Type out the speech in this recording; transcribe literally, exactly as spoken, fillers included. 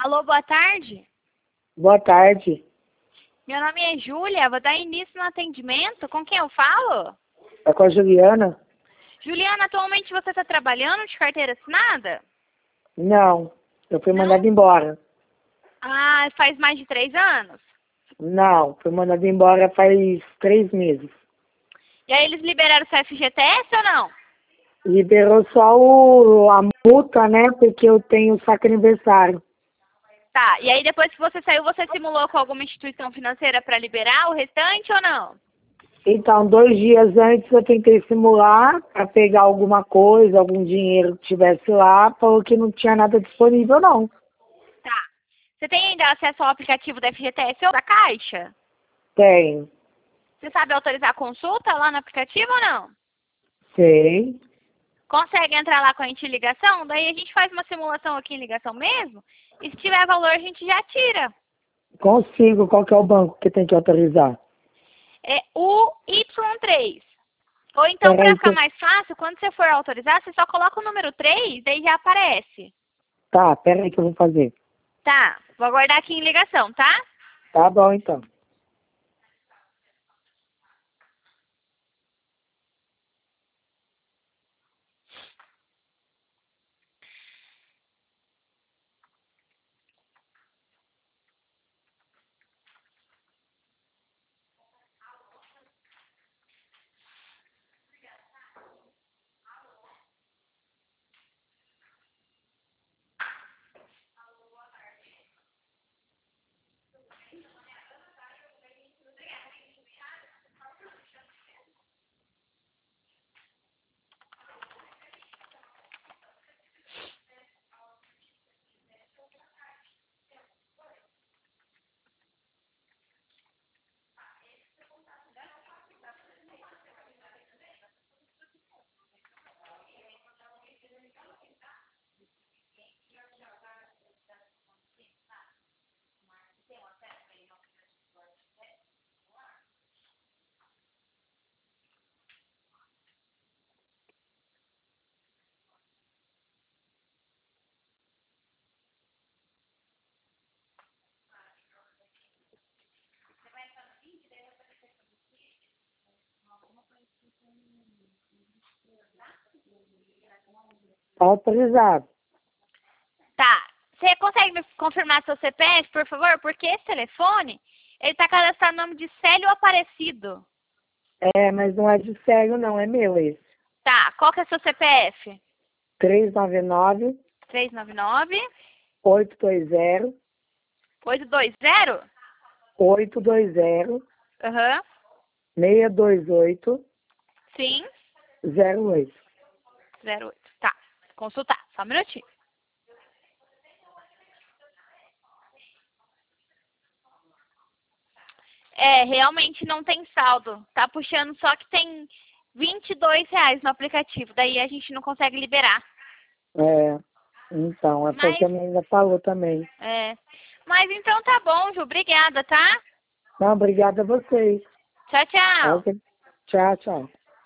Alô, boa tarde. Boa tarde. Meu nome é Júlia, vou dar início no atendimento. Com quem eu falo? É com a Juliana? Juliana, atualmente você está trabalhando de carteira assinada? Não, eu fui Não? mandada embora. Ah, faz mais de três anos? Não, fui mandada embora faz três meses. E aí eles liberaram o seu F G T S ou não? Liberou só o, a multa, né? Porque eu tenho saque aniversário. Tá, e aí depois que você saiu, você simulou com alguma instituição financeira para liberar o restante ou não? Então, dois dias antes eu tentei simular para pegar alguma coisa, algum dinheiro que tivesse lá, falou que não tinha nada disponível, não. Tá. Você tem ainda acesso ao aplicativo da F G T S ou da Caixa? Tenho. Você sabe autorizar a consulta lá no aplicativo ou não? Sei. Consegue entrar lá com a gente em ligação? Daí a gente faz uma simulação aqui em ligação mesmo. E se tiver valor, a gente já tira. Consigo. Qual que é o banco que tem que autorizar? É o Y três. Ou então, para Peraí que ficar eu... mais fácil, quando você for autorizar, você só coloca o número três, daí já aparece. Tá, peraí que eu vou fazer. Tá, vou aguardar aqui em ligação, tá? Tá bom, então. Tá autorizado. Tá. Você consegue me confirmar seu C P F, por favor? Porque esse telefone, ele tá cadastrado no nome de Célio Aparecido. É, mas não é de sério, não. É meu esse. Tá, qual que é seu C P F? três nove nove, três nove nove, oito dois zero, oito dois zero? oito dois zero, Aham. seis dois oito, Sim. zero oito. zero oito. Tá. Consultar. Só um minutinho. É, realmente não tem saldo. Tá puxando só que tem vinte e dois reais no aplicativo. Daí a gente não consegue liberar. É, então, é Mas, porque a menina falou também. é. Mas então tá bom, Ju. Obrigada, tá? Não, obrigada a vocês. Tchau, tchau. Ok. Tchau, tchau.